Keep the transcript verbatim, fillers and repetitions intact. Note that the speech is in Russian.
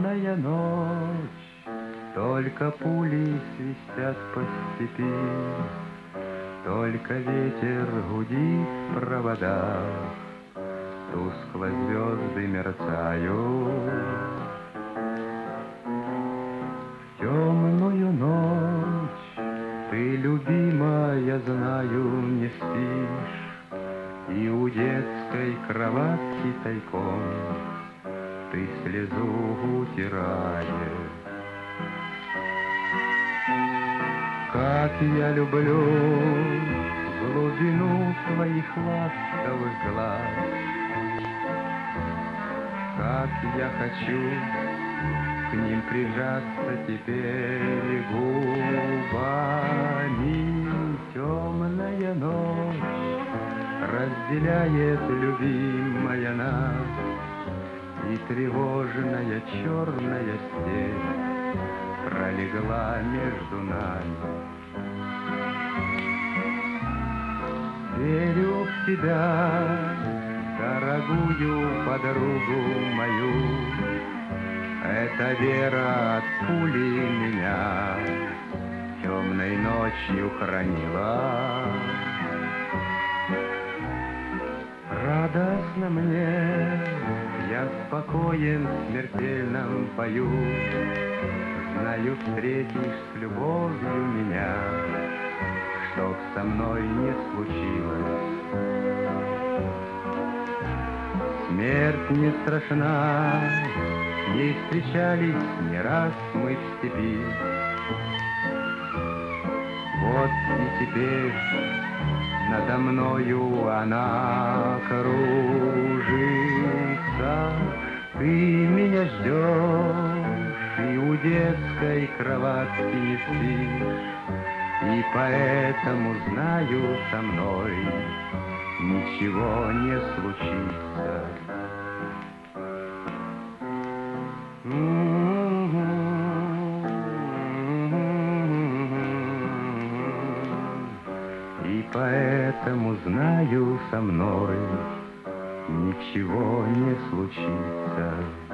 Темная ночь, только пули свистят по степи, только ветер гудит в проводах, тускло звезды мерцают. В темную ночь ты, любимая, знаю, не спишь, и у детской кроватки тайком ты слезу утираешь. Как я люблю глубину твоих ласковых глаз, как я хочу к ним прижаться теперь губами. Темная ночь разделяет, любимая, нас, и тревожная черная степь пролегла между нами. Верю в тебя, дорогую подругу мою, эта вера от пули меня темной ночью хранила. Радостно мне, я спокоен в смертельном бою, знаю, встретишь с любовью меня, чтоб со мной не случилось. Смерть не страшна, с ней встречались не раз мы в степи. Вот и теперь надо мною она кружится. Ты меня ждешь и у детской кроватки не спишь, и поэтому знаю, со мной ничего не случится. И поэтому знаю, со мной ничего не случится.